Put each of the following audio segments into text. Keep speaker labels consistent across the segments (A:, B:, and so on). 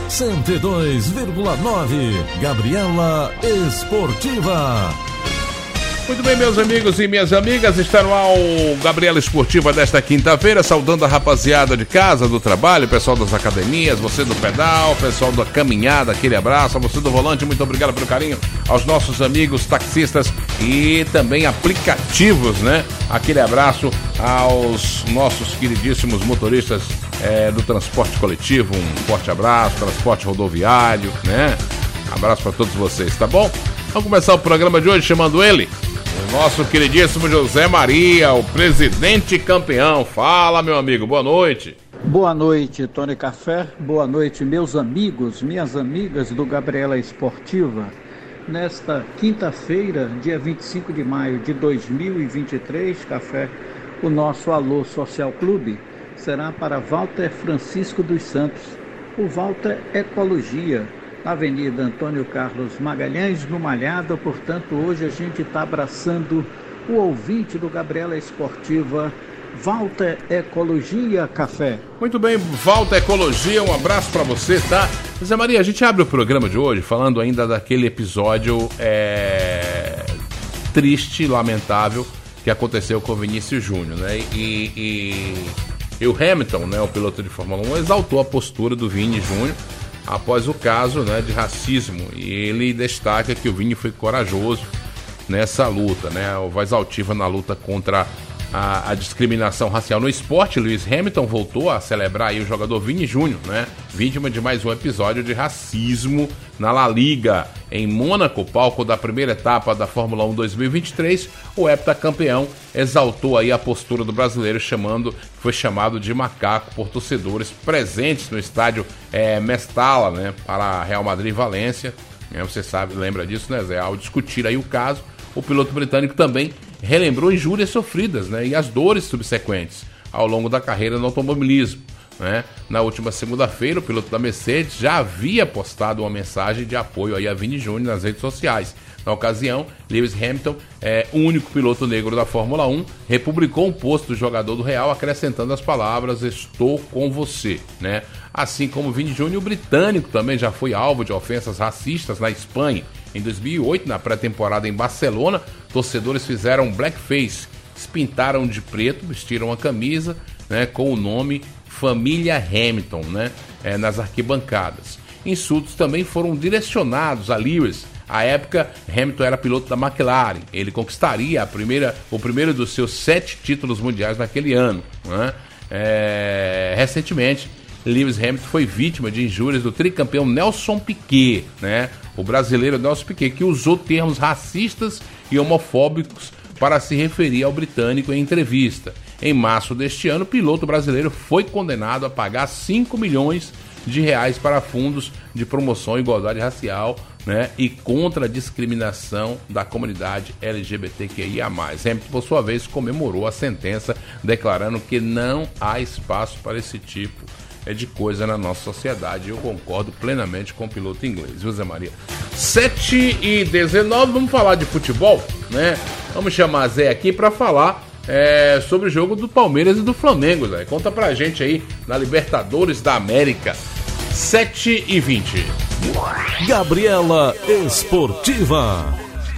A: 102,9. Gabriela Esportiva.
B: Muito bem, meus amigos e minhas amigas, está no ar o Gabriela Esportiva desta quinta-feira, saudando a rapaziada de casa, do trabalho, o pessoal das academias, você do pedal, o pessoal da caminhada, aquele abraço, a você do volante, muito obrigado pelo carinho, aos nossos amigos taxistas e também aplicativos, né? Aquele abraço aos nossos queridíssimos motoristas do transporte coletivo, um forte abraço, transporte rodoviário, né? Abraço para todos vocês, tá bom? Vamos começar o programa de hoje chamando ele, o nosso queridíssimo José Maria, o presidente campeão. Fala, meu amigo, boa noite.
C: Boa noite, Tony Café. Boa noite, meus amigos, minhas amigas do Gabriela Esportiva. Nesta quinta-feira, dia 25 de maio de 2023, Café, o nosso Alô Social Clube será para Walter Francisco dos Santos, o Walter Ecologia, na Avenida Antônio Carlos Magalhães, no Malhado. Portanto, hoje a gente está abraçando o ouvinte do Gabriela Esportiva, Walter Ecologia, Café.
B: Muito bem, Walter Ecologia, um abraço para você, tá? Zé Maria, a gente abre o programa de hoje falando ainda daquele episódio triste, lamentável, que aconteceu com o Vinícius Júnior, né? E o Hamilton, né, o piloto de Fórmula 1, exaltou a postura do Vini Júnior após o caso, né, de racismo, e ele destaca que o Vini foi corajoso nessa luta, né, o voz altiva na luta contra a discriminação racial no esporte. Lewis Hamilton voltou a celebrar aí o jogador Vini Júnior, né, vítima de mais um episódio de racismo na La Liga. Em Mônaco, palco da primeira etapa da Fórmula 1 2023, o heptacampeão exaltou aí a postura do brasileiro, foi chamado de macaco por torcedores presentes no estádio Mestalla, né, para Real Madrid e Valência. Você sabe, lembra disso, né, Zé? Ao discutir aí o caso, o piloto britânico também relembrou injúrias sofridas, né, e as dores subsequentes ao longo da carreira no automobilismo, né? Na última segunda-feira, o piloto da Mercedes já havia postado uma mensagem de apoio aí a Vini Júnior nas redes sociais. Na ocasião, Lewis Hamilton, o único piloto negro da Fórmula 1, republicou um post do jogador do Real acrescentando as palavras "estou com você", né? Assim como Vini Júnior, o britânico também já foi alvo de ofensas racistas na Espanha. Em 2008, na pré-temporada em Barcelona, torcedores fizeram blackface, se pintaram de preto, vestiram a camisa, né, com o nome Família Hamilton, né, nas arquibancadas. Insultos também foram direcionados a Lewis. À época, Hamilton era piloto da McLaren. Ele conquistaria o primeiro dos seus 7 títulos mundiais naquele ano, né? Recentemente, Lewis Hamilton foi vítima de injúrias do tricampeão Nelson Piquet, né? O brasileiro Nelson Piquet, que usou termos racistas e homofóbicos para se referir ao britânico em entrevista. Em março deste ano, o piloto brasileiro foi condenado a pagar 5 milhões de reais para fundos de promoção à igualdade racial, né, e contra a discriminação da comunidade LGBTQIA+. Hamilton, por sua vez, comemorou a sentença, declarando que não há espaço para esse tipo de coisa na nossa sociedade. Eu concordo plenamente com o piloto inglês, viu, Zé Maria? 7h19, vamos falar de futebol, né? Vamos chamar Zé aqui para falar sobre o jogo do Palmeiras e do Flamengo, Zé. Conta pra gente aí na Libertadores da América. 7h20.
A: Gabriela Esportiva.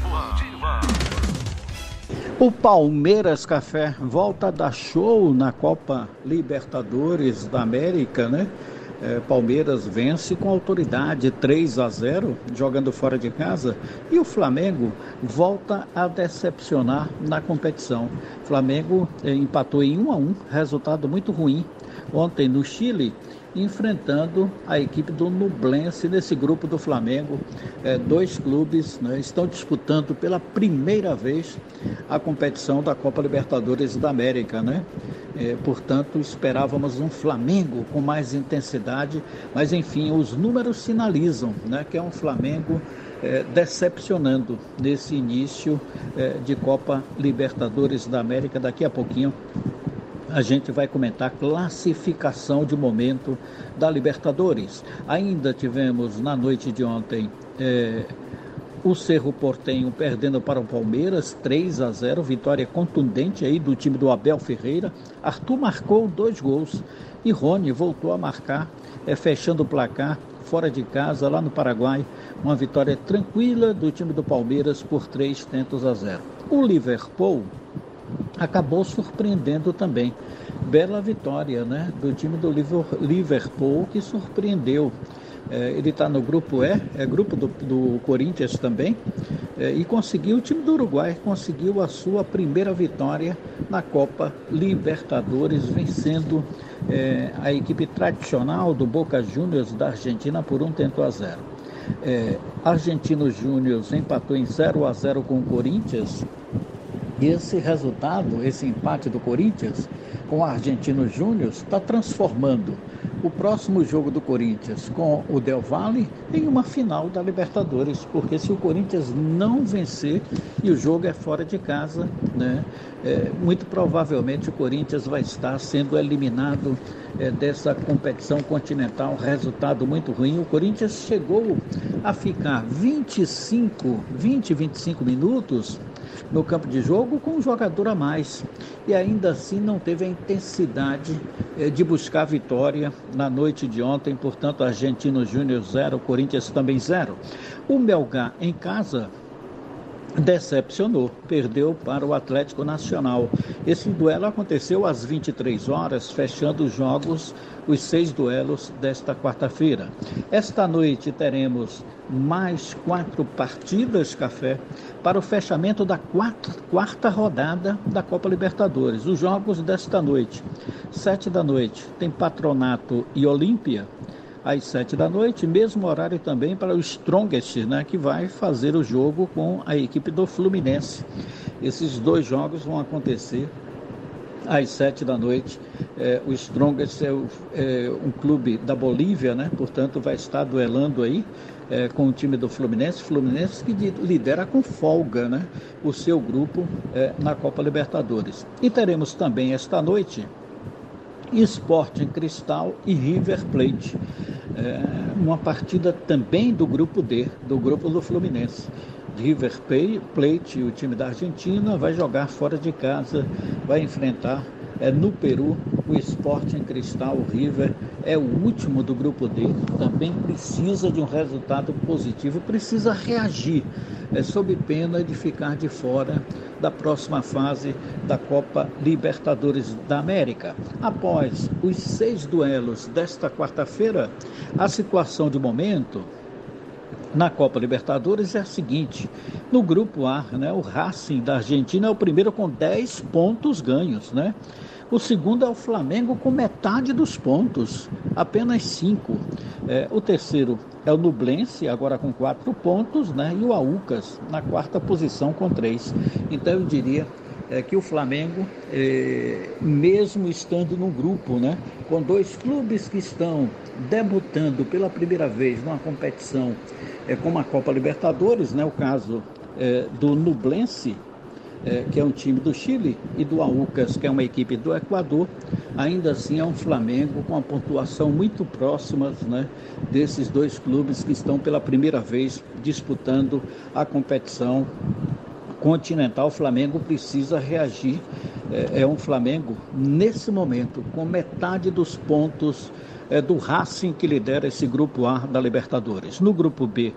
C: O Palmeiras, Café, volta a dar show na Copa Libertadores da América, né? Palmeiras vence com autoridade 3-0, jogando fora de casa, e o Flamengo volta a decepcionar na competição. O Flamengo empatou em 1-1, resultado muito ruim, ontem no Chile, enfrentando a equipe do Nublense. Nesse grupo do Flamengo, 2 clubes, né, estão disputando pela primeira vez a competição da Copa Libertadores da América, né? Portanto, esperávamos um Flamengo com mais intensidade, mas enfim, os números sinalizam, né, que é um Flamengo decepcionando nesse início de Copa Libertadores da América. Daqui a pouquinho a gente vai comentar a classificação de momento da Libertadores. Ainda tivemos na noite de ontem o Cerro Porteño perdendo para o Palmeiras 3-0, vitória contundente aí do time do Abel Ferreira. Arthur marcou 2 gols e Rony voltou a marcar, fechando o placar fora de casa, lá no Paraguai, uma vitória tranquila do time do Palmeiras por 3-0. O Liverpool acabou surpreendendo também. Bela vitória, né, do time do Liverpool, que surpreendeu. Ele está no grupo E, é grupo do Corinthians também, e conseguiu, o time do Uruguai conseguiu a sua primeira vitória na Copa Libertadores, vencendo a equipe tradicional do Boca Juniors da Argentina por 1-0. Argentino Júnior empatou em 0-0 com o Corinthians. E esse resultado, esse empate do Corinthians com o Argentino Júnior está transformando o próximo jogo do Corinthians com o Del Valle em uma final da Libertadores, porque se o Corinthians não vencer e o jogo é fora de casa, né, muito provavelmente o Corinthians vai estar sendo eliminado dessa competição continental. Resultado muito ruim. O Corinthians chegou a ficar 25 minutos no campo de jogo com um jogador a mais e ainda assim não teve a intensidade de buscar a vitória na noite de ontem. Portanto, Argentino Júnior 0, Corinthians também 0. O Melgar em casa decepcionou, perdeu para o Atlético Nacional. Esse duelo aconteceu às 23 horas, fechando os jogos, os 6 duelos desta quarta-feira. Esta noite teremos mais 4 partidas, Café, para o fechamento da quarta rodada da Copa Libertadores. Os jogos desta noite, 7 da noite, tem Patronato e Olímpia. Às 7 da noite, mesmo horário também para o Strongest, né, que vai fazer o jogo com a equipe do Fluminense. Esses 2 jogos vão acontecer às 7 da noite. O Strongest é um clube da Bolívia, né, portanto vai estar duelando aí com o time do Fluminense que lidera com folga, né, o seu grupo na Copa Libertadores. E teremos também esta noite Sporting Cristal e River Plate, uma partida também do grupo D, do grupo do Fluminense. River Plate, o time da Argentina, vai jogar fora de casa, vai enfrentar no Peru o Sporting Cristal. O River é o último do grupo D, também precisa de um resultado positivo, precisa reagir, sob pena de ficar de fora da próxima fase da Copa Libertadores da América. Após os 6 duelos desta quarta-feira, a situação de momento na Copa Libertadores é a seguinte: no grupo A, né, o Racing da Argentina é o primeiro com 10 pontos ganhos, né? O segundo é o Flamengo com metade dos pontos, apenas 5. O terceiro é o Nublense, agora com 4 pontos, né? E o Aucas na 4ª posição com 3. Então eu diria que o Flamengo, mesmo estando no grupo, né, com 2 clubes que estão debutando pela primeira vez numa competição como a Copa Libertadores, né, o caso do Nublense, que é um time do Chile, e do Aucas, que é uma equipe do Equador, ainda assim é um Flamengo com uma pontuação muito próxima, né, desses 2 clubes que estão pela primeira vez disputando a competição continental. O Flamengo precisa reagir. É um Flamengo, nesse momento, com metade dos pontos do Racing, que lidera esse grupo A da Libertadores. No grupo B,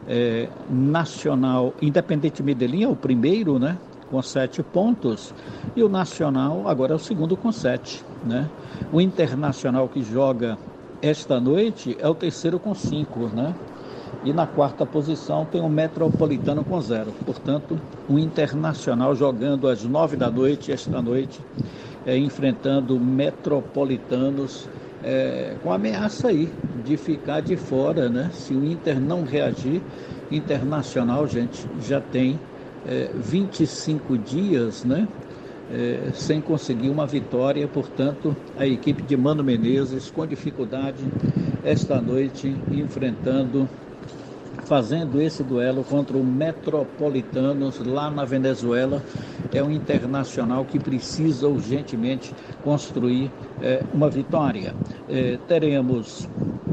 C: Nacional, Independente Medellín é o primeiro, né, com 7 pontos, e o Nacional agora é o segundo com 7, né? O Internacional, que joga esta noite, é o terceiro com 5, né? E na 4ª posição tem o Metropolitano com 0. Portanto, o Internacional jogando às 9 da noite, esta noite, enfrentando Metropolitanos, com ameaça aí de ficar de fora, né? Se o Inter não reagir, Internacional, gente, já tem 25 dias, né? Sem conseguir uma vitória. Portanto, a equipe de Mano Menezes com dificuldade esta noite, fazendo esse duelo contra o Metropolitanos lá na Venezuela. É um Internacional que precisa urgentemente construir uma vitória. Teremos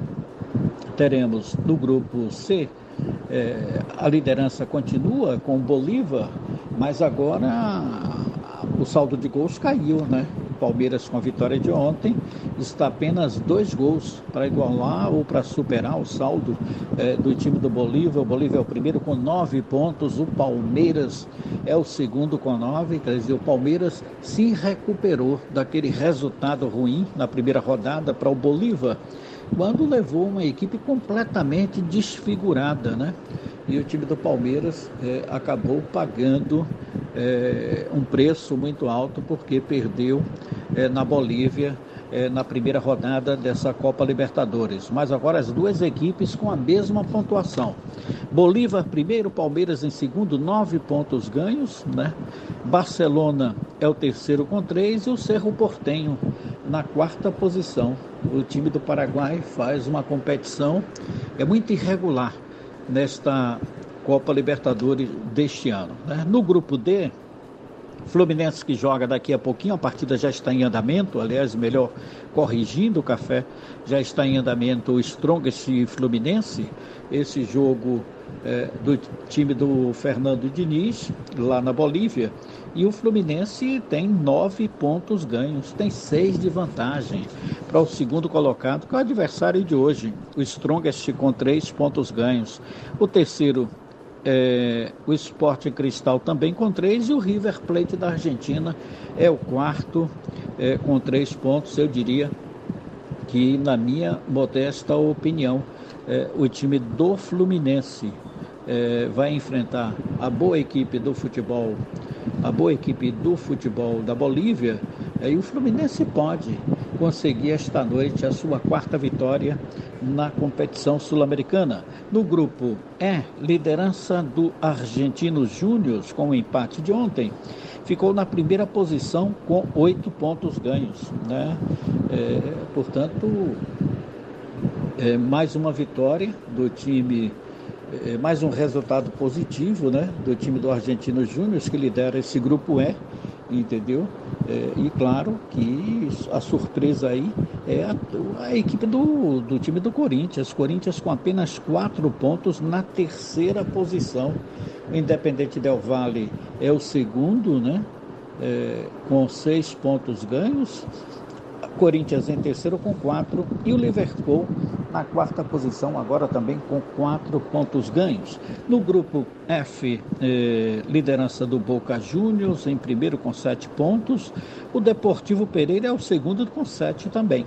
C: no grupo C, a liderança continua com o Bolívar, mas agora o saldo de gols caiu, né? Palmeiras, com a vitória de ontem, está apenas 2 gols para igualar ou para superar o saldo do time do Bolívar. O Bolívar é o primeiro com 9 pontos, o Palmeiras é o segundo com 9. Quer dizer, o Palmeiras se recuperou daquele resultado ruim na primeira rodada para o Bolívar, quando levou uma equipe completamente desfigurada, né? E o time do Palmeiras acabou pagando um preço muito alto, porque perdeu na Bolívia na primeira rodada dessa Copa Libertadores. Mas agora as duas equipes com a mesma pontuação. Bolívar primeiro, Palmeiras em segundo, 9 pontos ganhos, né? Barcelona é o terceiro com 3 e o Cerro Porteño na quarta posição. O time do Paraguai faz uma competição muito irregular nesta Copa Libertadores deste ano, né? No grupo D, Fluminense, que joga daqui a pouquinho, a partida já está em andamento, aliás, melhor corrigindo, o Café, já está em andamento o Strongest Fluminense, esse jogo do time do Fernando Diniz, lá na Bolívia, e o Fluminense tem 9 pontos ganhos, tem 6 de vantagem para o segundo colocado, que é o adversário de hoje, o Strongest com 3 pontos ganhos. O terceiro o Sporting Cristal também com 3, e o River Plate da Argentina é o quarto com 3 pontos. Eu diria que, na minha modesta opinião, o time do Fluminense vai enfrentar a boa equipe do futebol da Bolívia, e o Fluminense pode conseguir esta noite a sua quarta vitória na competição sul-americana. No grupo E, liderança do Argentinos Júnior, com o empate de ontem, ficou na primeira posição com 8 pontos ganhos, né? Portanto, mais uma vitória do time, mais um resultado positivo, né, do time do Argentinos Júnior, que lidera esse grupo E, entendeu? E claro que a surpresa aí é a equipe do time do Corinthians com apenas 4 pontos na terceira posição. O Independente Del Valle é o segundo, né, com 6 pontos ganhos. Corinthians em terceiro com 4 e o Liverpool na quarta posição, agora também com 4 pontos ganhos. No grupo F, liderança do Boca Juniors em primeiro com 7 pontos. O Deportivo Pereira é o segundo com 7 também.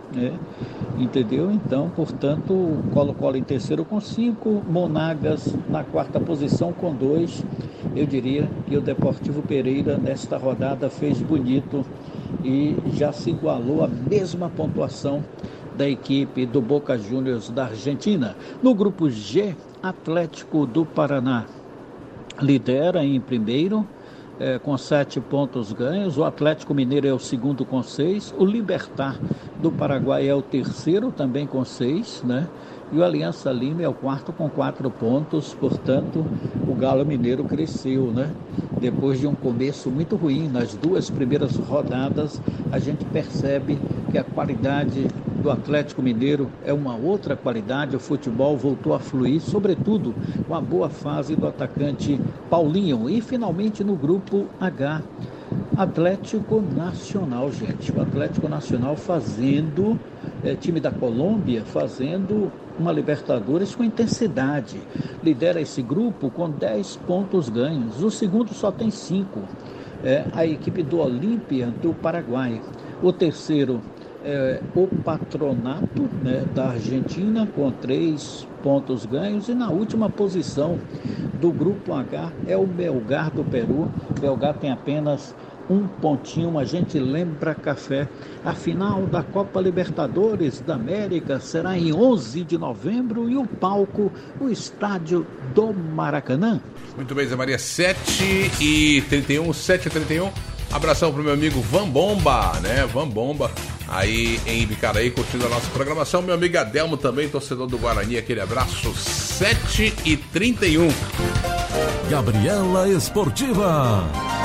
C: Entendeu? Então, portanto, Colo-Colo em terceiro com 5, Monagas na quarta posição com 2. Eu diria que o Deportivo Pereira nesta rodada fez bonito e já se igualou à mesma pontuação da equipe do Boca Juniors da Argentina. No grupo G, Atlético do Paraná lidera em primeiro, com 7 pontos ganhos. O Atlético Mineiro é o segundo com 6. O Libertad do Paraguai é o terceiro também com 6, né? E o Aliança Lima é o quarto com 4 pontos. Portanto, o Galo Mineiro cresceu, né? Depois de um começo muito ruim nas 2 primeiras rodadas, a gente percebe que a qualidade do Atlético Mineiro é uma outra qualidade. O futebol voltou a fluir, sobretudo com a boa fase do atacante Paulinho. E finalmente no grupo H, Atlético Nacional, gente. O Atlético Nacional fazendo, time da Colômbia, fazendo uma Libertadores com intensidade. Lidera esse grupo com 10 pontos ganhos. O segundo só tem 5. A equipe do Olímpia do Paraguai. O terceiro o Patronato, né, da Argentina com 3 pontos ganhos. E na última posição do grupo H é o Melgar do Peru. O Melgar tem apenas 1 pontinho. A gente lembra, Café, a final da Copa Libertadores da América será em 11 de novembro e o palco, o estádio do Maracanã.
B: Muito bem, Zé Maria, 7h31. Abração pro meu amigo Van Bomba, né? Van Bomba, aí em Ibicaraí, curtindo a nossa programação. Meu amigo Adelmo também, torcedor do Guarani, aquele abraço. 7h31.
A: Gabriela Esportiva.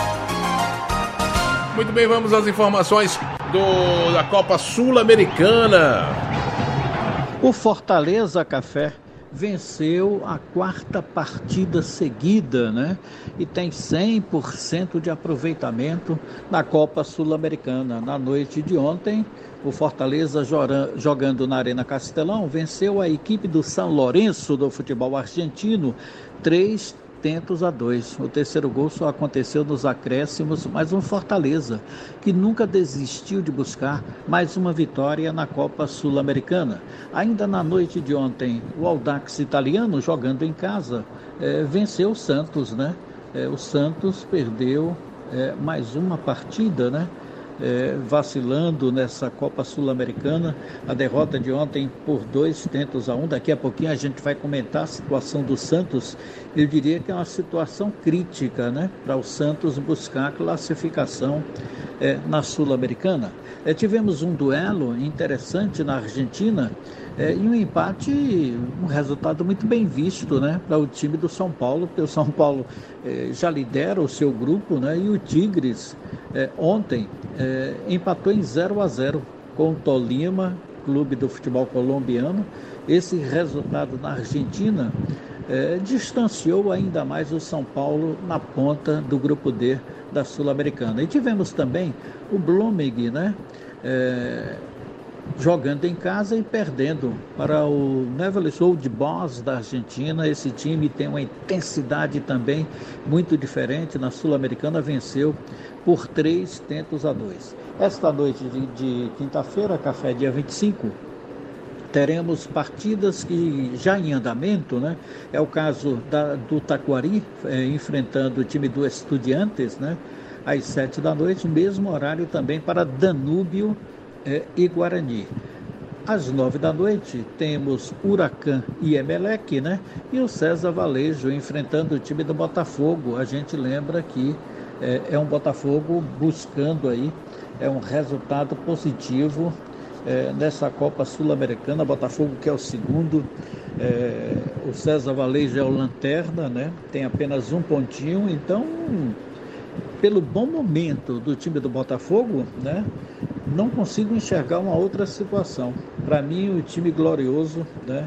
B: Muito bem, vamos às informações da Copa Sul-Americana.
C: O Fortaleza, Café, venceu a 4ª partida seguida, né? E tem 100% de aproveitamento na Copa Sul-Americana. Na noite de ontem, o Fortaleza, jogando na Arena Castelão, venceu a equipe do São Lourenço do futebol argentino 3-2. O terceiro gol só aconteceu nos acréscimos, mas um Fortaleza que nunca desistiu de buscar mais uma vitória na Copa Sul-Americana. Ainda na noite de ontem, o Audax italiano, jogando em casa, venceu o Santos, né? O Santos perdeu mais uma partida, né? Vacilando nessa Copa Sul-Americana. A derrota de ontem por 2-1. Daqui a pouquinho a gente vai comentar a situação do Santos. Eu diria que é uma situação crítica, né, para o Santos buscar a classificação na Sul-Americana. Tivemos um duelo interessante na Argentina e um empate, um resultado muito bem visto, né, para o time do São Paulo, porque o São Paulo já lidera o seu grupo, né, e o Tigres ontem empatou em 0-0 com o Tolima, clube do futebol colombiano. Esse resultado na Argentina distanciou ainda mais o São Paulo na ponta do grupo D da Sul-Americana. E tivemos também o Blumig, né, jogando em casa e perdendo para o Newell's Old Boys da Argentina. Esse time tem uma intensidade também muito diferente. Na Sul-Americana venceu por 3-2. Esta noite de quinta-feira, café dia 25, teremos partidas que já em andamento, né? É o caso do Taquari, enfrentando o time do Estudiantes, né? Às 7 da noite, mesmo horário também para Danúbio e Guarani. Às 9 da noite, temos Huracan e Emelec, né? E o César Valejo enfrentando o time do Botafogo. A gente lembra que é um Botafogo buscando aí um resultado positivo nessa Copa Sul-Americana. Botafogo que é o segundo, o César Valejo é o lanterna, né? Tem apenas um pontinho. Então, pelo bom momento do time do Botafogo, né, não consigo enxergar uma outra situação. Para mim, o time glorioso, né,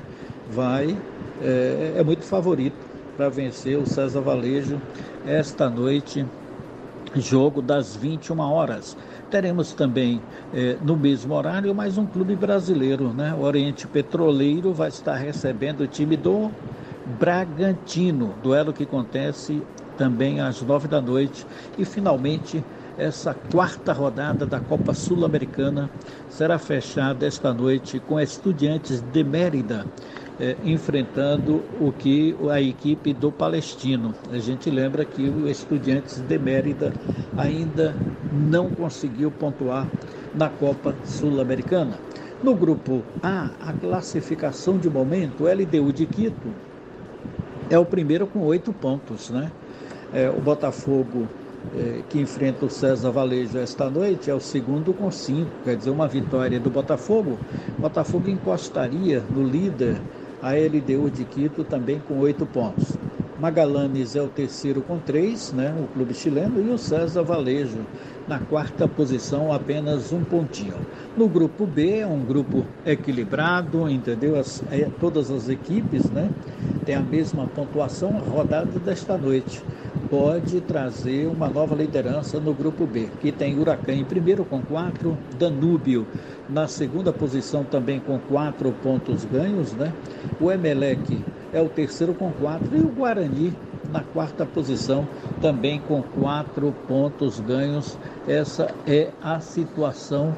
C: é muito favorito para vencer o César Valejo esta noite, jogo das 21 horas. Teremos também, no mesmo horário, mais um clube brasileiro, né? O Oriente Petroleiro vai estar recebendo o time do Bragantino, duelo que acontece também às 9 da noite. E, finalmente, essa 4ª rodada da Copa Sul-Americana será fechada esta noite com Estudiantes de Mérida, enfrentando a equipe do Palestino. A gente lembra que o Estudiantes de Mérida ainda não conseguiu pontuar na Copa Sul-Americana. No grupo A, a classificação de momento, o LDU de Quito é o primeiro com 8 pontos, né? O Botafogo, que enfrenta o César Valejo esta noite, é o segundo com 5, quer dizer, uma vitória do Botafogo. O Botafogo encostaria no líder, a LDU de Quito, também com 8 pontos. Magallanes é o terceiro com 3, né, o clube chileno, e o César Valejo na 4ª posição, apenas um pontinho. No grupo B, é um grupo equilibrado, entendeu? Todas as equipes, né, têm a mesma pontuação. A rodada desta noite pode trazer uma nova liderança no grupo B, que tem Huracan em primeiro com 4, Danúbio na segunda posição também com 4 pontos ganhos, né? O Emelec é o terceiro com 4 e o Guarani na 4ª posição também com 4 pontos ganhos. Essa é a situação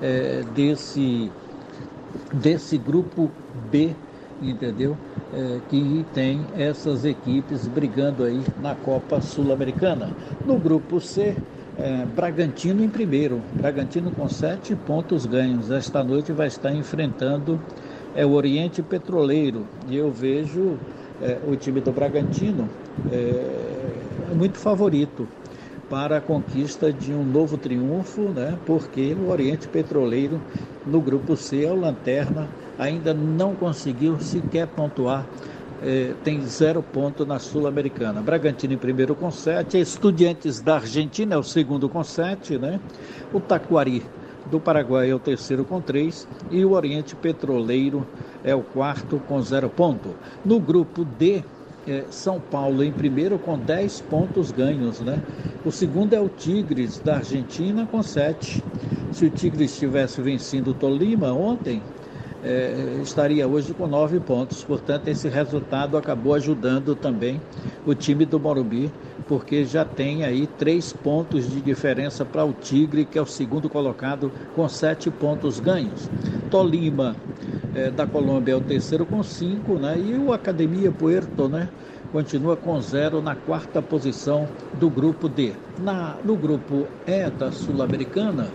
C: desse grupo B, entendeu? Que tem essas equipes brigando aí na Copa Sul-Americana. No grupo C, Bragantino em primeiro, Bragantino com 7 pontos ganhos. Esta noite vai estar enfrentando o Oriente Petroleiro, e eu vejo o time do Bragantino muito favorito para a conquista de um novo triunfo, né? Porque o Oriente Petroleiro no grupo C é o lanterna, ainda não conseguiu sequer pontuar, tem 0 ponto na Sul-Americana. Bragantino em primeiro com 7, Estudiantes da Argentina é o segundo com 7, né? O Taquari do Paraguai é o terceiro com 3 e o Oriente Petroleiro é o quarto com 0 ponto. No grupo D, São Paulo em primeiro com 10 pontos ganhos, né? O segundo é o Tigres da Argentina com 7. Se o Tigres tivesse vencido o Tolima ontem, estaria hoje com 9 pontos. Portanto, esse resultado acabou ajudando também o time do Morumbi, porque já tem aí 3 pontos de diferença para o Tigre, que é o segundo colocado com 7 pontos ganhos. Tolima da Colômbia é o terceiro com 5, né? E o Academia Puerto, né, continua com 0 na quarta posição do grupo D. No grupo E da Sul-Americana,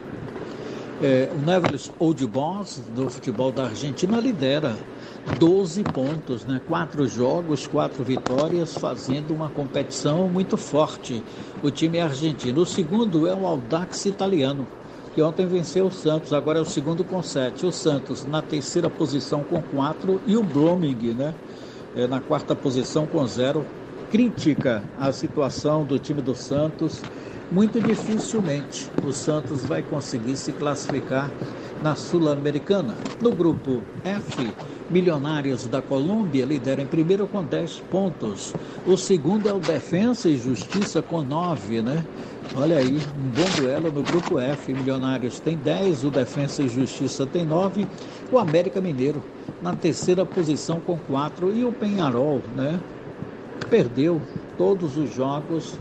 C: o Newell's Old Boys do futebol da Argentina lidera 12 pontos, né? 4 jogos, 4 vitórias, fazendo uma competição muito forte. O time argentino. O segundo é o Audax italiano, que ontem venceu o Santos, agora é o segundo com 7. O Santos na terceira posição com 4 e o Blooming, né, na quarta posição com 0. Crítica a situação do time do Santos. Muito dificilmente o Santos vai conseguir se classificar na Sul-Americana. No grupo F, Milionários da Colômbia lidera em primeiro com 10 pontos. O segundo é o Defensa e Justiça com 9, né? Olha aí, um bom duelo no grupo F. Milionários tem 10, o Defensa e Justiça tem 9. O América Mineiro na terceira posição com 4 e o Peñarol, né, perdeu todos os jogos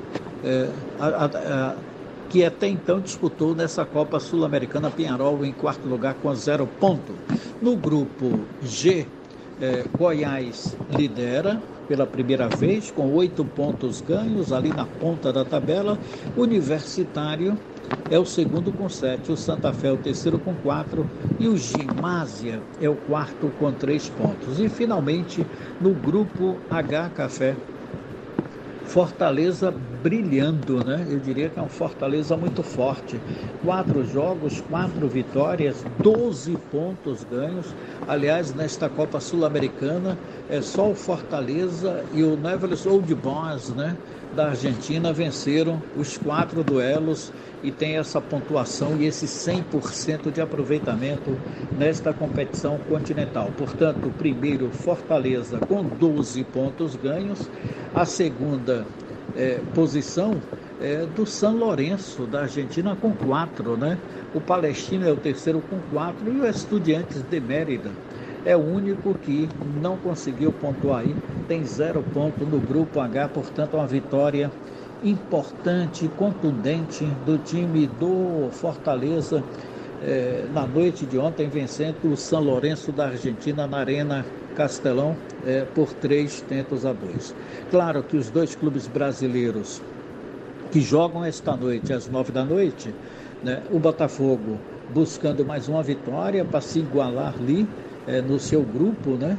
C: que até então disputou nessa Copa Sul-Americana. Peñarol em quarto lugar com 0 ponto. No grupo G, Goiás lidera pela primeira vez com 8 pontos ganhos ali na ponta da tabela. Universitário é o segundo com 7, o Santa Fé é o terceiro com 4 e o Gimásia é o quarto com 3 pontos. E finalmente no grupo H, Café, Fortaleza brilhando, né? Eu diria que é um Fortaleza muito forte. 4 jogos, 4 vitórias, 12 pontos ganhos. Aliás, nesta Copa Sul-Americana, é só o Fortaleza e o Newell's Old Boys, né, da Argentina venceram os 4 duelos e tem essa pontuação e esse 100% de aproveitamento nesta competição continental. Portanto, o primeiro, Fortaleza, com 12 pontos ganhos. A segunda posição do São Lourenço, da Argentina, com 4, né? O Palestino é o terceiro com 4 e o Estudiantes de Mérida é o único que não conseguiu pontuar aí, tem 0 ponto no grupo H, portanto uma vitória importante, contundente do time do Fortaleza na noite de ontem, vencendo o São Lourenço da Argentina na Arena Castelão por 3-2. Claro que os dois clubes brasileiros que jogam esta noite às 9 da noite, né, o Botafogo buscando mais uma vitória para se igualar ali no seu grupo, né?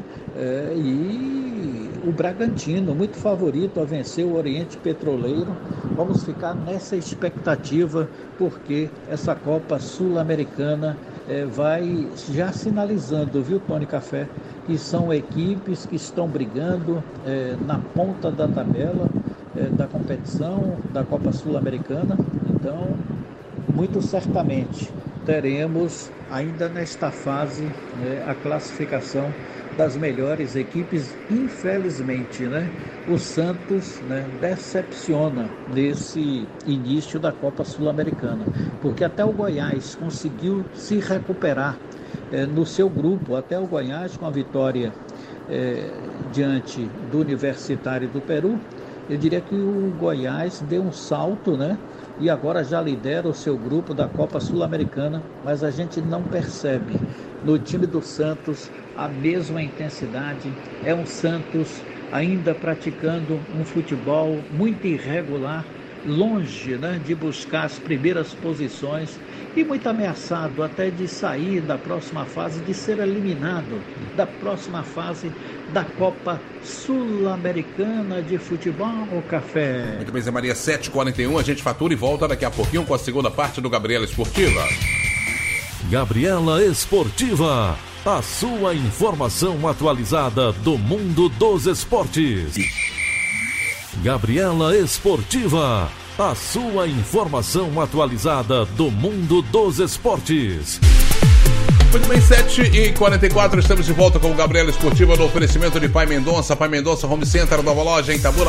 C: E o Bragantino, muito favorito a vencer o Oriente Petroleiro. Vamos ficar nessa expectativa, porque essa Copa Sul-Americana vai já sinalizando, viu, Tony Café, que são equipes que estão brigando na ponta da tabela da competição da Copa Sul-Americana. Então, muito certamente teremos ainda nesta fase a classificação das melhores equipes. Infelizmente, né, o Santos, né, decepciona nesse início da Copa Sul-Americana, porque até o Goiás conseguiu se recuperar no seu grupo, até o Goiás com a vitória diante do Universitário do Peru. Eu diria que o Goiás deu um salto, né? E agora já lidera o seu grupo da Copa Sul-Americana, mas a gente não percebe no time do Santos a mesma intensidade. É um Santos ainda praticando um futebol muito irregular, longe, né, de buscar as primeiras posições e muito ameaçado até de sair da próxima fase, de ser eliminado da próxima fase da Copa Sul-Americana de Futebol. O Café.
B: Muito bem, Zé Maria, 7h41, a gente fatura e volta daqui a pouquinho com a segunda parte do Gabriela Esportiva.
A: Gabriela Esportiva, a sua informação atualizada do mundo dos esportes. Gabriela Esportiva, a sua informação atualizada do mundo dos esportes.
B: Muito bem, 7h44, estamos de volta com o Gabriela Esportiva no oferecimento de Pai Mendonça. Pai Mendonça Home Center, nova loja em Itabuna,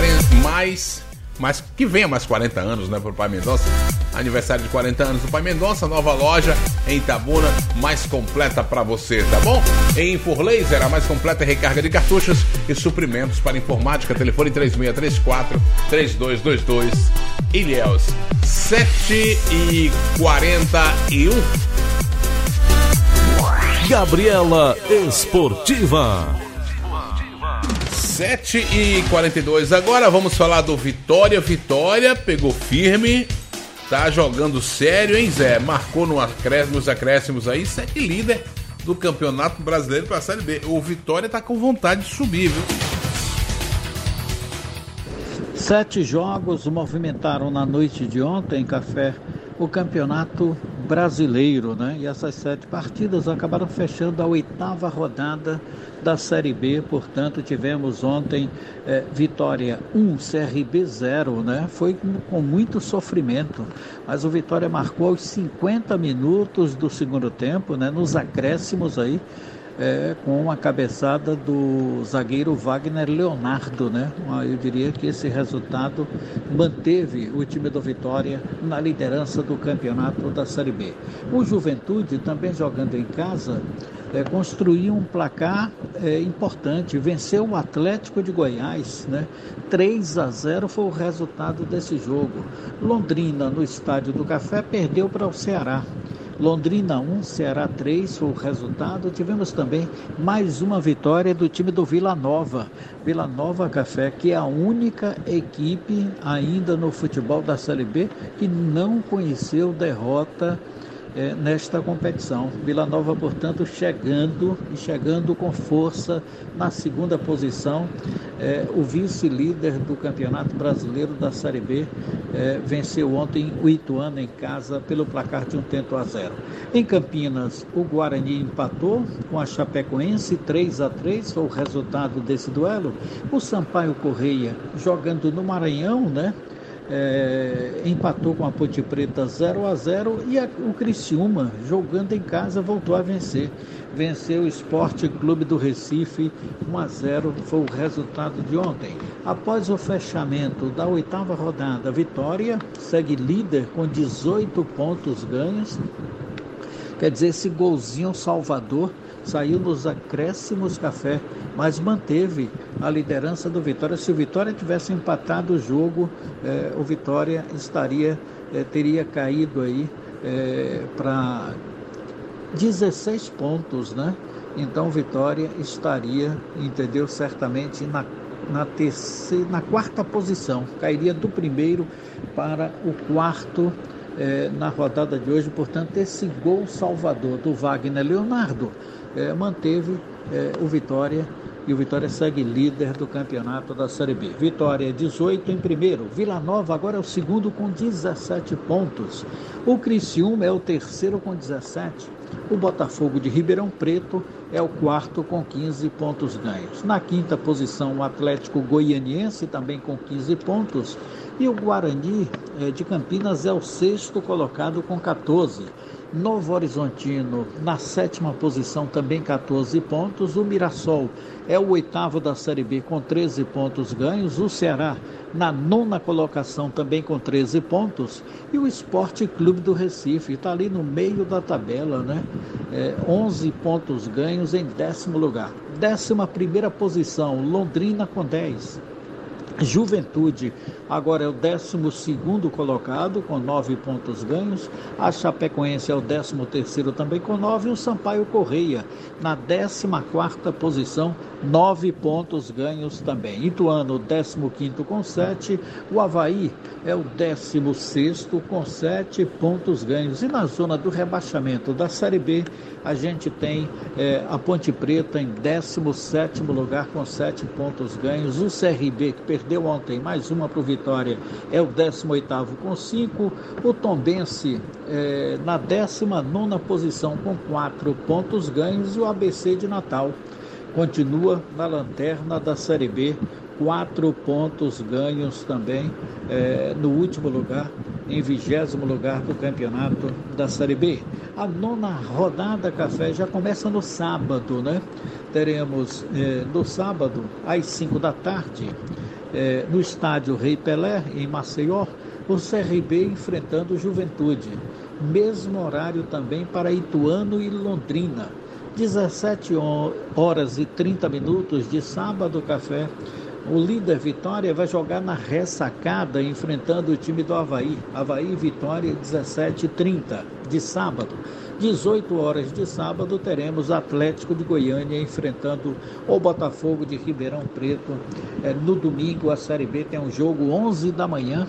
B: que venha mais 40 anos, né, pro Pai Mendonça. Aniversário de 40 anos do Pai Mendonça, nova loja em Itabuna, mais completa para você, tá bom? Em Infolaser, a mais completa recarga de cartuchos e suprimentos para informática. Telefone 3634-3222, Ilhéus. 7h41.
A: Gabriela Esportiva.
B: 7h42. Agora vamos falar do Vitória. Vitória pegou firme, tá jogando sério, hein, Zé? Marcou nos acréscimos aí, segue líder do Campeonato Brasileiro para a Série B. O Vitória tá com vontade de subir, viu?
C: 7 jogos movimentaram na noite de ontem, Café, o Campeonato Brasileiro, né? E essas 7 partidas acabaram fechando a 8ª rodada da Série B. Portanto, tivemos ontem Vitória 1, CRB 0, né? Foi com muito sofrimento, mas o Vitória marcou aos 50 minutos do segundo tempo, né? Nos acréscimos aí, com a cabeçada do zagueiro Wagner Leonardo, né? Eu diria que esse resultado manteve o time do Vitória na liderança do campeonato da Série B. O Juventude, também jogando em casa, construiu um placar importante, venceu o Atlético de Goiás, né? 3-0 foi o resultado desse jogo. Londrina, no Estádio do Café, perdeu para o Ceará. Londrina 1, Ceará 3 foi o resultado. Tivemos também mais uma vitória do time do Vila Nova. Vila Nova, Café, que é a única equipe ainda no futebol da Série B que não conheceu derrota nesta competição. Vila Nova, portanto, chegando com força na segunda posição. O vice-líder do Campeonato Brasileiro da Série B venceu ontem o Ituano em casa pelo placar de 1-0. Em Campinas, o Guarani empatou com a Chapecoense 3-3, foi o resultado desse duelo. O Sampaio Correia, jogando no Maranhão, né? Empatou com a Ponte Preta 0-0 e o Criciúma, jogando em casa, voltou a vencer. Venceu o Esporte Clube do Recife 1-0, foi o resultado de ontem. Após o fechamento da 8ª rodada, Vitória segue líder com 18 pontos ganhos. Quer dizer, esse golzinho salvador saiu nos acréscimos, Café, mas manteve a liderança do Vitória. Se o Vitória tivesse empatado o jogo, o Vitória teria caído aí para 16 pontos, né? Então, Vitória estaria, entendeu, certamente na 4ª posição, cairia do 1º para o 4º na rodada de hoje. Portanto, esse gol salvador do Wagner Leonardo manteve o Vitória, e o Vitória segue líder do campeonato da Série B. Vitória 18 em primeiro, Vila Nova agora é o segundo com 17 pontos, o Criciúma é o terceiro com 17, o Botafogo de Ribeirão Preto é o 4º com 15 pontos ganhos. Na 5ª posição, o Atlético Goianiense também com 15 pontos, e o Guarani de Campinas é o 6º colocado com 14. Novo Horizontino na 7ª posição, também 14 pontos. O Mirassol é o 8º da Série B com 13 pontos ganhos. O Ceará na 9ª colocação, também com 13 pontos. E o Esporte Clube do Recife está ali no meio da tabela, né? 11 pontos ganhos em 10º lugar. 11ª posição, Londrina com 10. Juventude agora é o 12º colocado com 9 pontos ganhos, a Chapecoense é o 13º também com 9, e o Sampaio Correia na 14ª posição, 9 pontos ganhos também. Ituano, 15º com 7, o Avaí é o 16º com 7 pontos ganhos. E na zona do rebaixamento da Série B, a gente tem a Ponte Preta em 17º lugar com 7 pontos ganhos. O CRB, que perdeu ontem mais uma para o Vitória, é o 18º com 5. O Tombense na 19ª posição com 4 pontos ganhos. E o ABC de Natal continua na lanterna da Série B, 4 pontos ganhos também no último lugar, em 20º lugar do campeonato da Série B. A 9ª rodada, Café, já começa no sábado, né? Teremos no sábado, às 5 da tarde, no estádio Rei Pelé, em Maceió, o CRB enfrentando o Juventude. Mesmo horário também para Ituano e Londrina. 17h30 de sábado, Café. O líder Vitória vai jogar na ressacada, enfrentando o time do Avaí. Avaí e Vitória, 17h30 de sábado. 18 horas de sábado, teremos Atlético de Goiânia enfrentando o Botafogo de Ribeirão Preto. No domingo, a Série B tem um jogo 11 da manhã.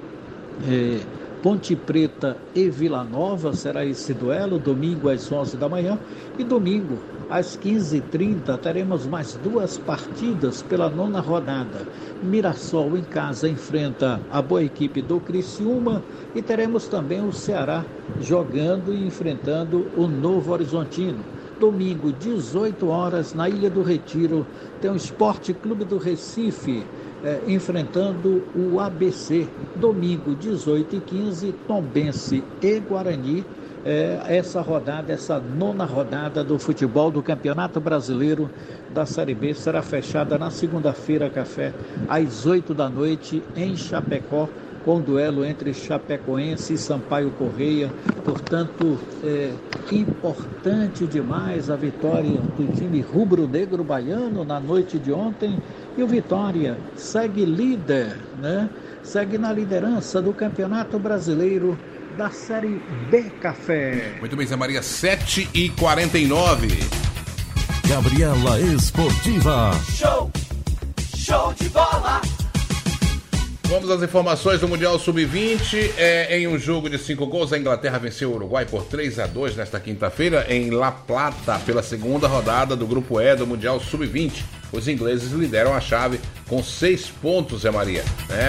C: Ponte Preta e Vila Nova será esse duelo, domingo às 11 da manhã. E domingo, às 15h30, teremos mais 2 partidas pela 9ª rodada. Mirassol em casa enfrenta a boa equipe do Criciúma e teremos também o Ceará jogando e enfrentando o Novo Horizontino. Domingo, 18 horas, na Ilha do Retiro, tem o Esporte Clube do Recife enfrentando o ABC. Domingo, 18h15, Tombense e Guarani. Essa 9ª rodada do futebol do Campeonato Brasileiro da Série B será fechada na segunda-feira, Café, às 8 da noite, em Chapecó, com o duelo entre Chapecoense e Sampaio Correia. Portanto, importante demais a vitória do time rubro-negro baiano na noite de ontem. E o Vitória segue líder, né? Segue na liderança do Campeonato Brasileiro da Série B, Café.
B: Muito bem, Zé Maria, 7h49.
A: Gabriela Esportiva.
D: Show de bola.
B: Vamos às informações do Mundial Sub-20. Em um jogo de 5 gols, a Inglaterra venceu o Uruguai por 3-2 nesta quinta-feira em La Plata, pela segunda rodada do Grupo E do Mundial Sub-20. Os ingleses lideram a chave com 6 pontos, Zé Maria.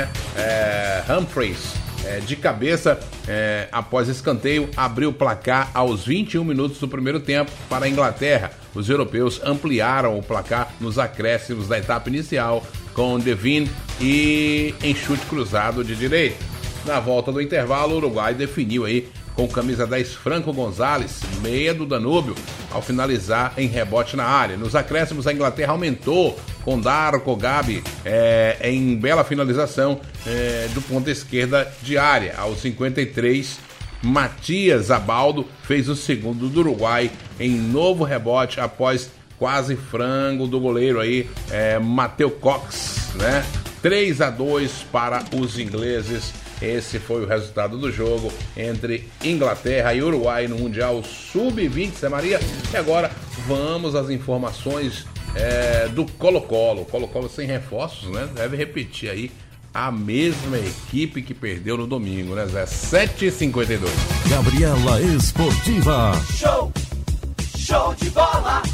B: Humphreys, de cabeça, após escanteio, abriu o placar aos 21 minutos do primeiro tempo para a Inglaterra. Os europeus ampliaram o placar nos acréscimos da etapa inicial, com Devine e em chute cruzado de direita. Na volta do intervalo, o Uruguai definiu aí com camisa 10 Franco Gonzalez, meia do Danúbio, ao finalizar em rebote na área. Nos acréscimos, a Inglaterra aumentou com Darko Gabi em bela finalização do ponta esquerda de área. Aos 53, Matias Abaldo fez o segundo do Uruguai em novo rebote após quase frango do goleiro aí, Mateu Cox, né? 3-2 para os ingleses. Esse foi o resultado do jogo entre Inglaterra e Uruguai no Mundial Sub-20, Zé Maria. E agora vamos às informações do Colo-Colo. Colo-Colo sem reforços, né? Deve repetir aí a mesma equipe que perdeu no domingo, né, Zé? 7h52.
A: Gabriela Esportiva.
D: Show de bola.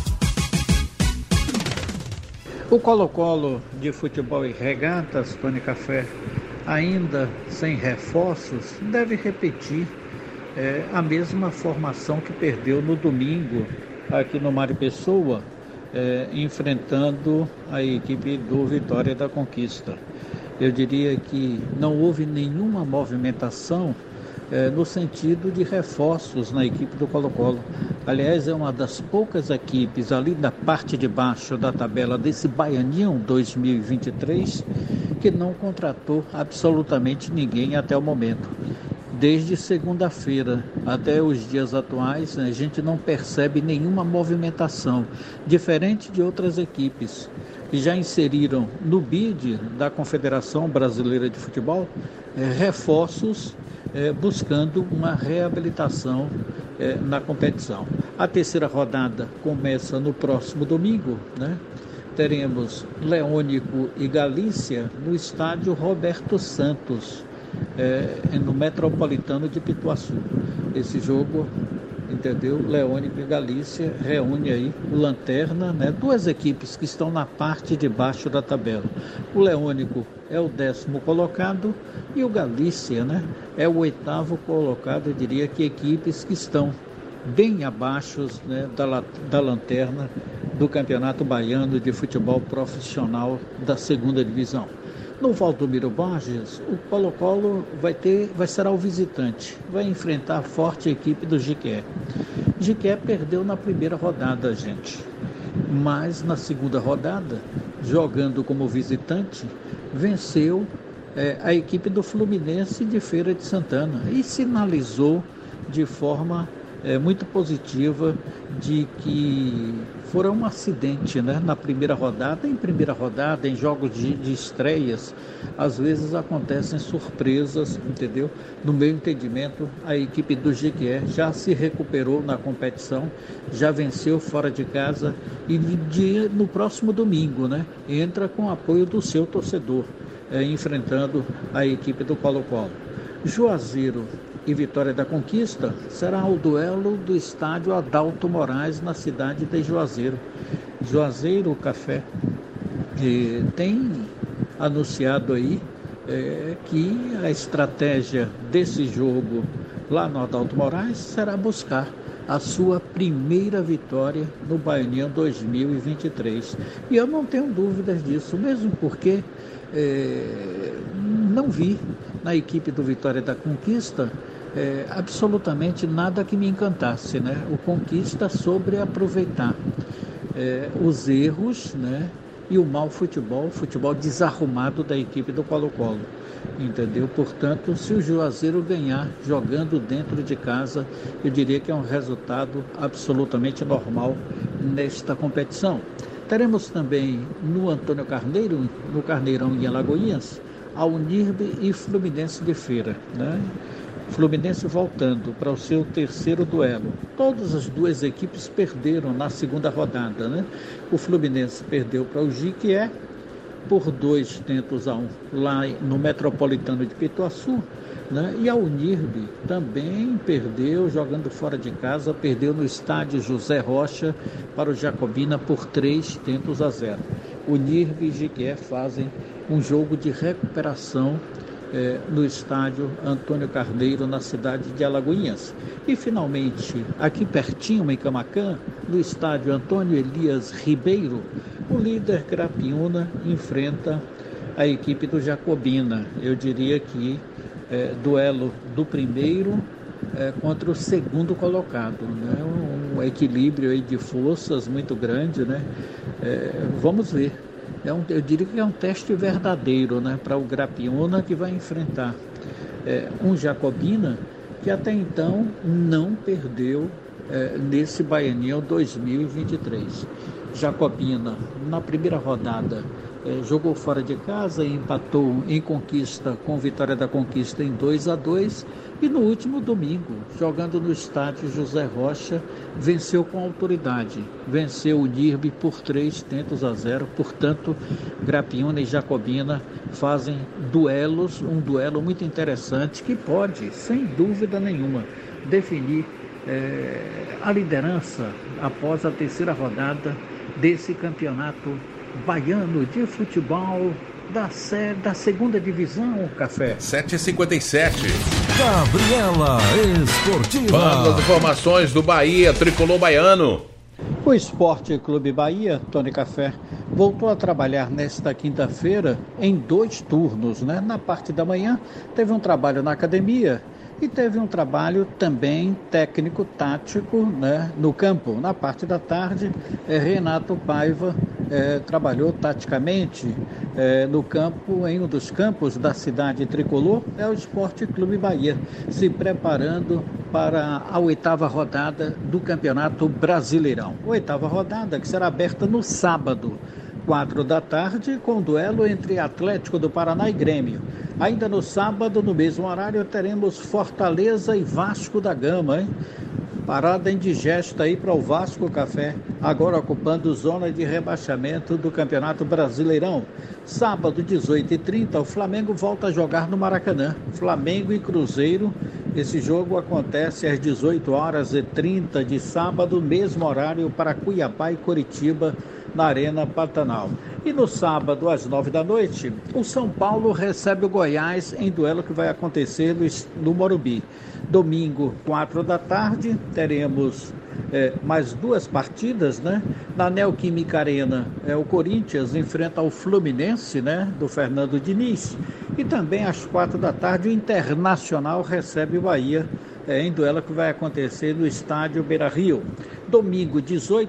C: O Colo-Colo de futebol e regatas, Tony Café, ainda sem reforços, deve repetir a mesma formação que perdeu no domingo aqui no Mário Pessoa, enfrentando a equipe do Vitória da Conquista. Eu diria que não houve nenhuma movimentação no sentido de reforços na equipe do Colo-Colo. Aliás, é uma das poucas equipes ali da parte de baixo da tabela desse Baianinho 2023 que não contratou absolutamente ninguém até o momento. Desde segunda-feira até os dias atuais, a gente não percebe nenhuma movimentação, diferente de outras equipes que já inseriram no BID da Confederação Brasileira de Futebol reforços buscando uma reabilitação na competição. A terceira rodada começa no próximo domingo, né? Teremos Leônico e Galícia no estádio Roberto Santos, no Metropolitano de Pituaçu. Esse jogo, entendeu? Leônico e Galícia reúne aí o Lanterna, né? Duas equipes que estão na parte de baixo da tabela. O Leônico é o 10º colocado e o Galícia, né, é o 8º colocado. Eu diria que equipes que estão bem abaixo, né, da lanterna do Campeonato Baiano de Futebol Profissional da 2ª Divisão. No Valdomiro Borges, o Colo-Colo será o visitante, vai enfrentar a forte equipe do Jiquié. Jiquié perdeu na primeira rodada, gente, mas na segunda rodada, jogando como visitante, venceu a equipe do Fluminense de Feira de Santana e sinalizou de forma muito positiva de que fora um acidente, né? Na primeira rodada. Em primeira rodada, em jogos de estreias, às vezes acontecem surpresas, entendeu? No meu entendimento, a equipe do Jiquié já se recuperou na competição, já venceu fora de casa e no próximo domingo, né? Entra com o apoio do seu torcedor, enfrentando a equipe do Colo-Colo. Juazeiro e Vitória da Conquista será o duelo do estádio Adalto Moraes na cidade de Juazeiro. Juazeiro Café tem anunciado aí que a estratégia desse jogo lá no Adalto Moraes será buscar a sua primeira vitória no Baianião 2023. E eu não tenho dúvidas disso, mesmo porque não vi na equipe do Vitória da Conquista absolutamente nada que me encantasse, né? O Conquista sobre aproveitar os erros, né? E o mau futebol desarrumado da equipe do Colo-Colo, entendeu? Portanto, se o Juazeiro ganhar jogando dentro de casa, eu diria que é um resultado absolutamente normal nesta competição. Teremos também no Antônio Carneiro, no Carneirão em Alagoinhas, a Unirbe e Fluminense de Feira, né? Fluminense voltando para o seu terceiro duelo. Todas as duas equipes perderam na segunda rodada, né? O Fluminense perdeu para o Jiquié por 2-1 lá no Metropolitano de Pituaçu, né? E a Unirbe também perdeu, jogando fora de casa, perdeu no estádio José Rocha para o Jacobina por 3-0. Unirbe e Jiquié fazem um jogo de recuperação no estádio Antônio Carneiro, na cidade de Alagoinhas. E finalmente, aqui pertinho em Camaquã, no estádio Antônio Elias Ribeiro, o líder Grapiúna enfrenta a equipe do Jacobina. Eu diria que duelo do primeiro contra o segundo colocado, né? Um equilíbrio aí de forças muito grande, né? Vamos ver. Eu diria que é um teste verdadeiro, né, para o Grapiúna, que vai enfrentar um Jacobina que até então não perdeu nesse Baianião 2023. Jacobina, na primeira rodada, jogou fora de casa e empatou em Conquista com Vitória da Conquista em 2-2, e no último domingo, jogando no estádio José Rocha, venceu com autoridade, venceu o Unirbe por 3-0. Portanto, Grapiúna e Jacobina fazem um duelo muito interessante que pode, sem dúvida nenhuma, definir a liderança após a terceira rodada desse campeonato baiano de futebol da 2ª Divisão, Café.
B: 7h57.
A: Gabriela Esportiva.
B: Vamos às informações do Bahia, tricolor baiano.
C: O Esporte Clube Bahia, Tony Café, voltou a trabalhar nesta quinta-feira em 2 turnos, né? Na parte da manhã teve um trabalho na academia e teve um trabalho também técnico-tático, né, no campo. Na parte da tarde, Renato Paiva trabalhou taticamente no campo, em um dos campos da cidade tricolor, o Esporte Clube Bahia, se preparando para a 8ª rodada do Campeonato Brasileirão. 8ª rodada que será aberta no sábado, 4 da tarde, com duelo entre Atlético do Paraná e Grêmio. Ainda no sábado, no mesmo horário, teremos Fortaleza e Vasco da Gama, hein? Parada indigesta aí para o Vasco Café, agora ocupando zona de rebaixamento do Campeonato Brasileirão. Sábado, 18h30, o Flamengo volta a jogar no Maracanã. Flamengo e Cruzeiro. Esse jogo acontece às 18h30 de sábado, mesmo horário para Cuiabá e Coritiba, na Arena Pantanal. E no sábado, às 9 da noite, o São Paulo recebe o Goiás em duelo que vai acontecer no Morumbi. Domingo, 4 da tarde, teremos mais 2 partidas, né? Na Neoquímica Arena, o Corinthians enfrenta o Fluminense, né? Do Fernando Diniz. E também às 4 da tarde o Internacional recebe o Bahia, em duelo que vai acontecer no estádio Beira-Rio. Domingo,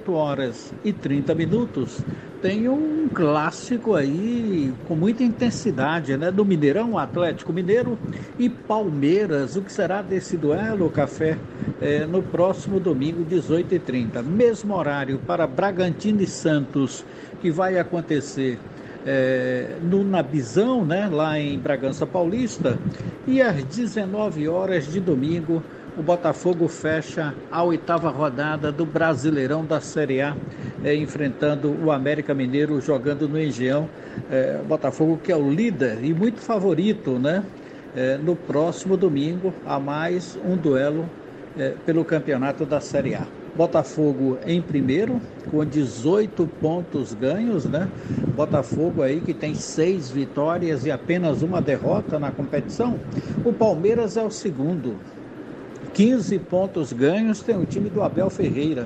C: 18h30, tem um clássico aí com muita intensidade, né? Do Mineirão, Atlético Mineiro e Palmeiras. O que será desse duelo, Café? No próximo domingo, 18h30. Mesmo horário para Bragantino e Santos, que vai acontecer no Nabizão, né, lá em Bragança Paulista, e às 19 horas de domingo o Botafogo fecha a 8ª rodada do Brasileirão da Série A, enfrentando o América Mineiro, jogando no Engenhão. O Botafogo, que é o líder e muito favorito, né, no próximo domingo, há mais um duelo pelo campeonato da Série A. Botafogo em primeiro, com 18 pontos ganhos, né? Botafogo aí que tem 6 vitórias e apenas 1 derrota na competição. O Palmeiras é o segundo, 15 pontos ganhos, tem o time do Abel Ferreira.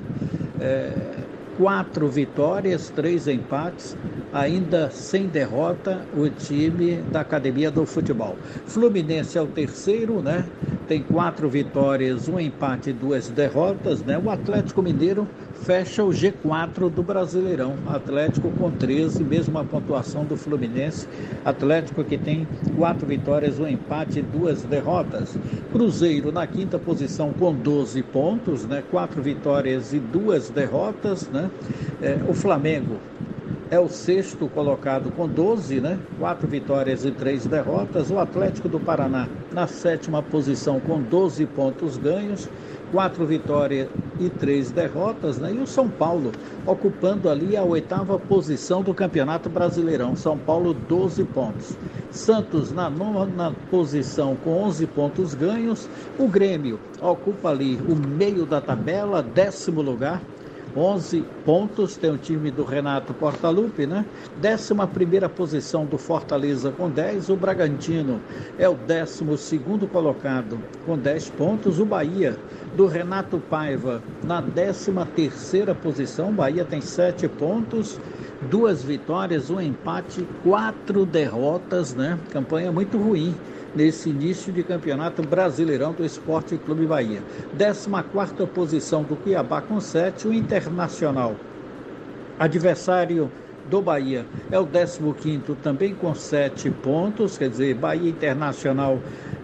C: 4 vitórias, 3 empates, ainda sem derrota, o time da Academia do Futebol. Fluminense é o terceiro, né? Tem 4 vitórias, 1 empate e 2 derrotas, né? O Atlético Mineiro fecha o G4 do Brasileirão. Atlético com 13, mesma pontuação do Fluminense. Atlético que tem 4 vitórias, 1 empate e 2 derrotas. Cruzeiro na 5ª posição com 12 pontos, né? 4 vitórias e 2 derrotas, né? O Flamengo é o 6º colocado com 12, né? 4 vitórias e 3 derrotas. O Atlético do Paraná na 7ª posição com 12 pontos ganhos, 4 vitórias e 3 derrotas, né? E o São Paulo ocupando ali a 8ª posição do Campeonato Brasileirão. São Paulo, 12 pontos. Santos na 9ª posição com 11 pontos ganhos. O Grêmio ocupa ali o meio da tabela, 10º lugar. 11 pontos, tem o time do Renato Portaluppi, né? 11ª posição do Fortaleza com 10, o Bragantino é o 12º colocado com 10 pontos, o Bahia do Renato Paiva na 13ª posição, o Bahia tem 7 pontos, 2 vitórias, 1 empate, 4 derrotas, né? Campanha muito ruim nesse início de campeonato Brasileirão do Esporte Clube Bahia. 14ª posição do Cuiabá com 7, o Internacional, adversário do Bahia, é o 15º também com 7 pontos, quer dizer, Bahia e Internacional,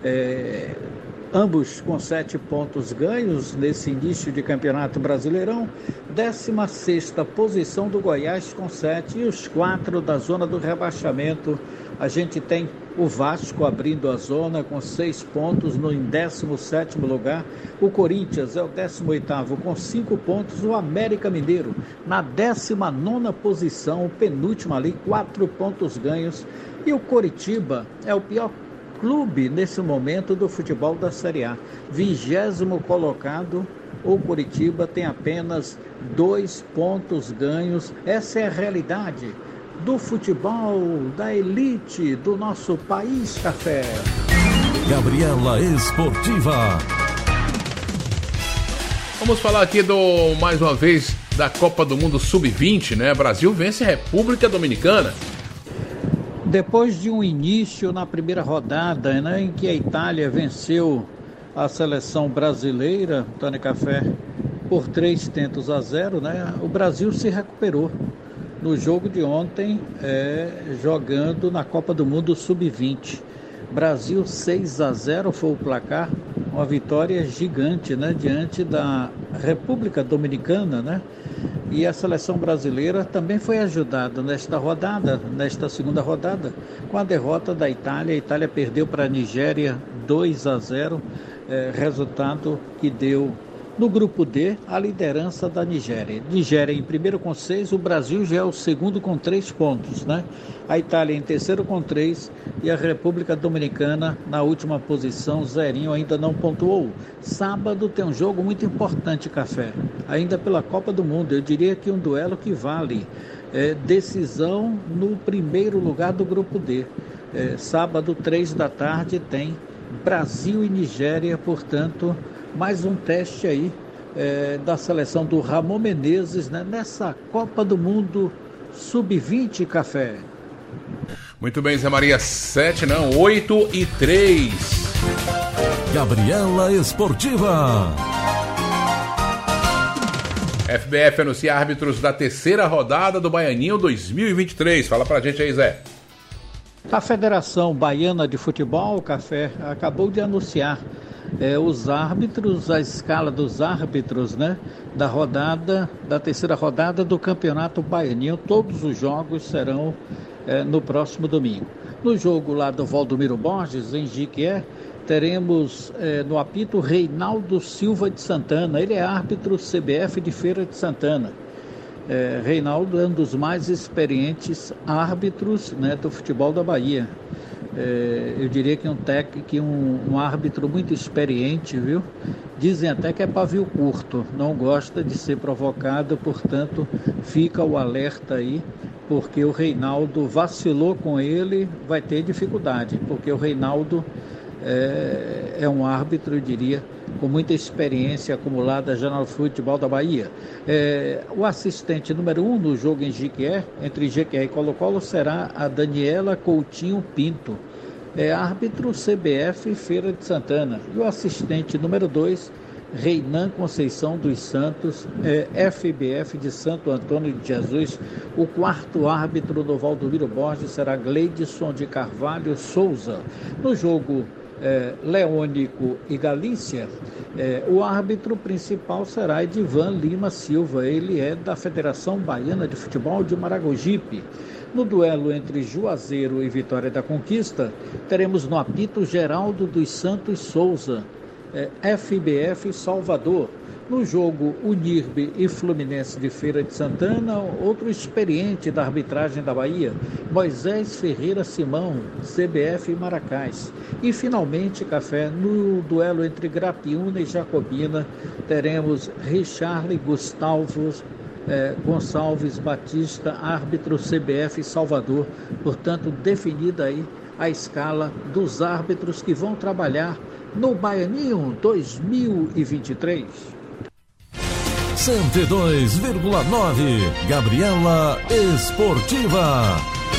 C: ambos com 7 pontos ganhos nesse início de campeonato Brasileirão. 16ª posição do Goiás com 7, e os 4 da zona do rebaixamento. A gente tem o Vasco abrindo a zona com 6 pontos em 17º lugar. O Corinthians é o 18º com 5 pontos. O América Mineiro na 19ª posição, o penúltimo ali, 4 pontos ganhos. E o Coritiba é o pior clube nesse momento do futebol da Série A. 20º colocado, o Coritiba tem apenas 2 pontos ganhos. Essa é a realidade do futebol, da elite do nosso país, Café.
A: Gabriela Esportiva.
B: Vamos falar aqui mais uma vez, da Copa do Mundo Sub-20, né? Brasil vence a República Dominicana.
C: Depois de um início na primeira rodada, né, em que a Itália venceu a seleção brasileira, Tânia Café, por 3-0, né? O Brasil se recuperou no jogo de ontem, jogando na Copa do Mundo Sub-20. Brasil 6-0 foi o placar, uma vitória gigante, né, diante da República Dominicana, né? E a seleção brasileira também foi ajudada nesta segunda rodada, com a derrota da Itália. A Itália perdeu para a Nigéria 2-0, resultado que deu no grupo D a liderança da Nigéria. Nigéria em primeiro com 6, o Brasil já é o segundo com 3 pontos, né? A Itália em terceiro com 3 e a República Dominicana na última posição, 0, ainda não pontuou. Sábado tem um jogo muito importante, Café, ainda pela Copa do Mundo. Eu diria que um duelo que vale decisão no primeiro lugar do grupo D. Sábado, 3 da tarde, tem Brasil e Nigéria, portanto, mais um teste aí da seleção do Ramon Menezes, né, nessa Copa do Mundo Sub-20, Café.
B: Muito bem, Zé Maria, 8:03.
A: Gabriela Esportiva.
B: FBF anuncia árbitros da terceira rodada do Baianinho 2023. Fala pra gente aí, Zé.
C: A Federação Baiana de Futebol, Café, acabou de anunciar os árbitros, a escala dos árbitros, né, da terceira rodada do Campeonato Baianinho. Todos os jogos serão no próximo domingo. No jogo lá do Valdomiro Borges, em Jiquié, teremos no apito Reinaldo Silva de Santana. Ele é árbitro CBF de Feira de Santana. Reinaldo é um dos mais experientes árbitros, né, do futebol da Bahia. Eu diria que um árbitro muito experiente, viu? Dizem até que é pavio curto, não gosta de ser provocado, portanto fica o alerta aí, porque o Reinaldo vacilou com ele, vai ter dificuldade, porque o Reinaldo é um árbitro, eu diria, com muita experiência acumulada já no futebol da Bahia. O assistente número 1 no jogo em Jiquié, entre Jiquié e Colo-Colo, será a Daniela Coutinho Pinto, árbitro CBF Feira de Santana. E o assistente número 2, Reinan Conceição dos Santos, FBF de Santo Antônio de Jesus. O quarto árbitro do Valdomiro Borges será Gleidson de Carvalho Souza. No jogo Leônico e Galícia, o árbitro principal será Edivan Lima Silva. Ele é da Federação Baiana de Futebol de Maragogipe. No duelo entre Juazeiro e Vitória da Conquista, teremos no apito Geraldo dos Santos Souza, FBF Salvador. No jogo Unirbe e Fluminense de Feira de Santana, outro experiente da arbitragem da Bahia, Moisés Ferreira Simão, CBF Maracás. E finalmente, Café, no duelo entre Grapiúna e Jacobina, teremos Richarli Gonçalves Batista, árbitro CBF Salvador. Portanto, definida aí a escala dos árbitros que vão trabalhar no Baianinho 2023.
A: 102,9 Gabriela Esportiva.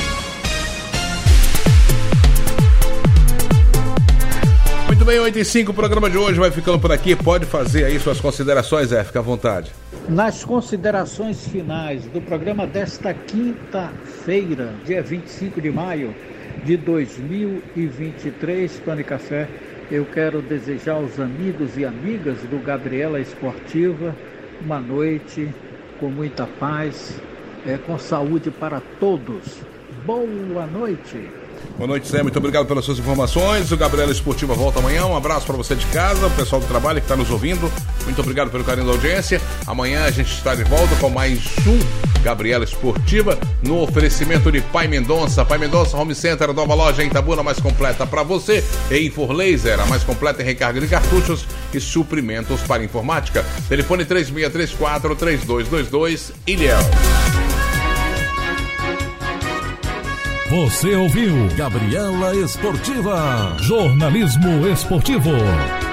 B: Muito bem, 8:05, o programa de hoje vai ficando por aqui. Pode fazer aí suas considerações, fica à vontade.
C: Nas considerações finais do programa desta quinta-feira, dia 25 de maio de 2023, Tony Café, eu quero desejar aos amigos e amigas do Gabriela Esportiva uma noite com muita paz, com saúde para todos. Boa noite.
B: Boa noite, Zé. Muito obrigado pelas suas informações. O Gabriela Esportiva volta amanhã. Um abraço para você de casa, o pessoal do trabalho que está nos ouvindo. Muito obrigado pelo carinho da audiência. Amanhã a gente está de volta com mais um Gabriela Esportiva, no oferecimento de Pai Mendonça. Pai Mendonça Home Center, nova loja em Itabuna, mais completa para você. E Infor Laser, a mais completa em recarga de cartuchos e suprimentos para informática. Telefone 3634-3222, Ilhéus.
A: Você ouviu Gabriela Esportiva, jornalismo esportivo.